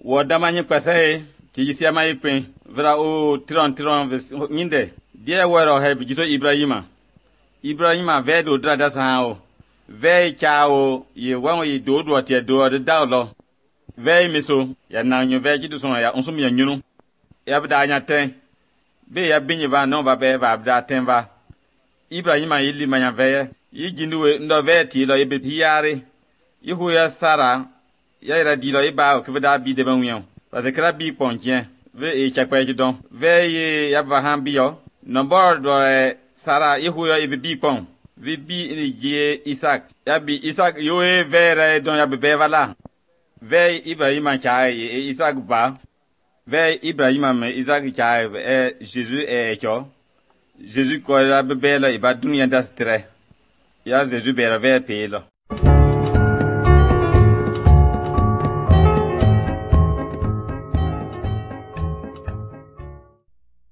wo damanye kwase ki yisia mai pen vra o tron nyinde die wero he bijiso Ibrahima ve do drada sa o ve chao ye wan ye do tie do de dawlo ve miso ya na nyu ve jidu so ya onsum ya nyunu ya bda nya ten be ya binyi ba no ba be ba bda ten ba Ibrahima yili manya ve yi jinduwe ndo ve ti lo ye be yare Ihu ya Sara ya ira di lo iba o kibda bi de banwion parce que la bi pontien ve e chakwa jidon ve ye ya ba han bi yo number do Sara ihu ya bi pon vi bi ni je Isaac ya bi Isaac yo e ve don ya be vala ve Ibrahim cha e Isaac ba ve Ibrahim me Isaac cha e Jésus e cho Jésus ko la be la iba dunia dastre ya Jésus be ve pe lo